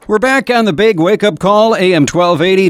We're back on the big wake-up call, AM 1280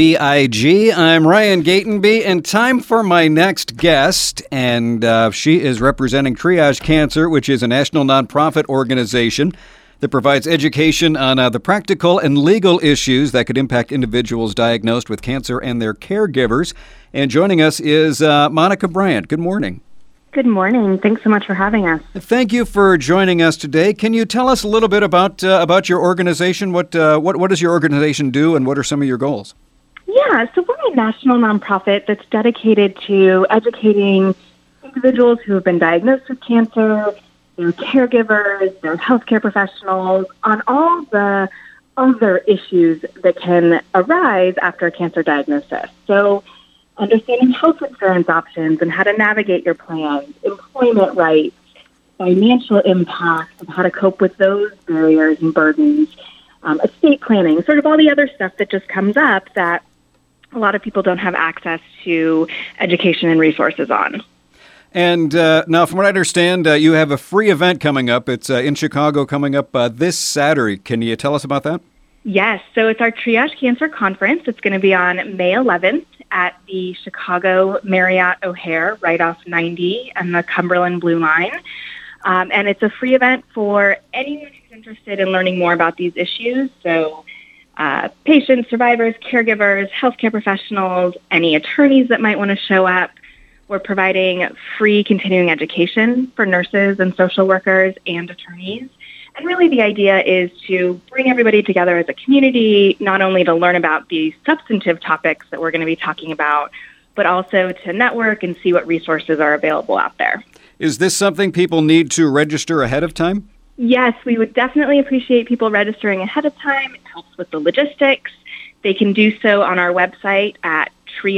WBIG. I'm Ryan Gatenby, and time for my next guest, and she is representing Triage Cancer, which is a national nonprofit organization that provides education on the practical and legal issues that could impact individuals diagnosed with cancer and their caregivers. And joining us is Monica Bryant. Good morning. Good morning. Thanks so much for having us. Thank you for joining us today. Can you tell us a little bit about your organization? What does your organization do, and what are some of your goals? Yeah, so we're a national nonprofit that's dedicated to educating individuals who have been diagnosed with cancer, their caregivers, their healthcare professionals, on all the other issues that can arise after a cancer diagnosis. So understanding health insurance options and how to navigate your plans, employment rights, financial impact, and how to cope with those barriers and burdens, estate planning, sort of all the other stuff that just comes up that a lot of people don't have access to education and resources on. And now, from what I understand, you have a free event coming up. It's in Chicago coming up this Saturday. Can you tell us about that? Yes, so it's our Triage Cancer Conference. It's going to be on May 11th at the Chicago Marriott O'Hare, right off 90 and the Cumberland Blue Line. And it's a free event for anyone who's interested in learning more about these issues. So patients, survivors, caregivers, healthcare professionals, any attorneys that might want to show up. We're providing free continuing education for nurses and social workers and attorneys. And really the idea is to bring everybody together as a community, not only to learn about the substantive topics that we're going to be talking about, but also to network and see what resources are available out there. Is this something people need to register ahead of time? Yes, we would definitely appreciate people registering ahead of time. It helps with the logistics. They can do so on our website at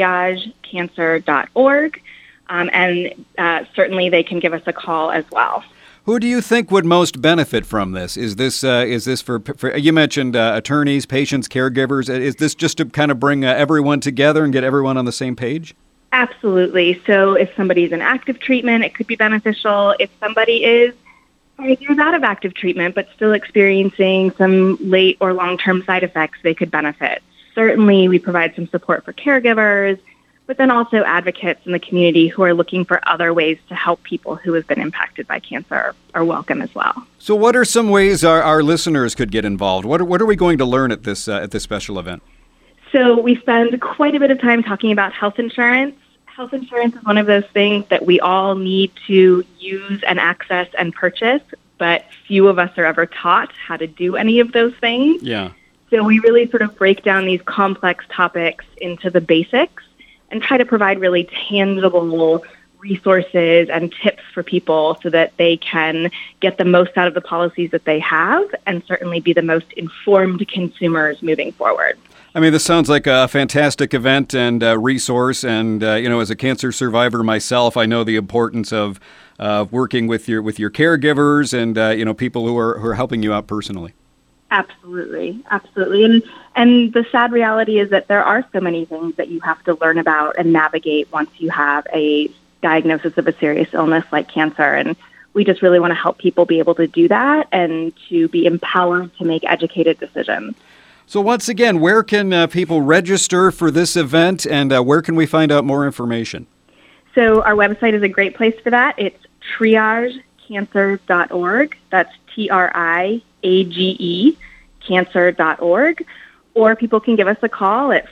triagecancer.org, and certainly they can give us a call as well. Who do you think would most benefit from this? Is this for you mentioned attorneys, patients, caregivers? Is this just to kind of bring everyone together and get everyone on the same page? Absolutely. So if somebody's in active treatment, it could be beneficial. If somebody is 5 years out of active treatment but still experiencing some late or long-term side effects, they could benefit. Certainly, we provide some support for caregivers, but then also advocates in the community who are looking for other ways to help people who have been impacted by cancer are welcome as well. So what are some ways our listeners could get involved? What are we going to learn at this special event? So we spend quite a bit of time talking about health insurance. Health insurance is one of those things that we all need to use and access and purchase, but few of us are ever taught how to do any of those things. Yeah. So we really sort of break down these complex topics into the basics and try to provide really tangible resources and tips for people so that they can get the most out of the policies that they have and certainly be the most informed consumers moving forward. I mean, this sounds like a fantastic event and resource. And, as a cancer survivor myself, I know the importance of working with your caregivers and, people who are helping you out personally. Absolutely. Absolutely. And the sad reality is that there are so many things that you have to learn about and navigate once you have a diagnosis of a serious illness like cancer. And we just really want to help people be able to do that and to be empowered to make educated decisions. So once again, where can people register for this event, and where can we find out more information? So our website is a great place for that. It's triagecancer.org. That's TRIAGE, cancer.org. Or people can give us a call at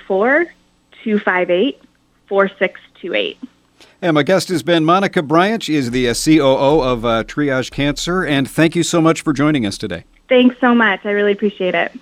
424-258-4628. And my guest has been Monica Bryant. She is the COO of Triage Cancer. And thank you so much for joining us today. Thanks so much. I really appreciate it.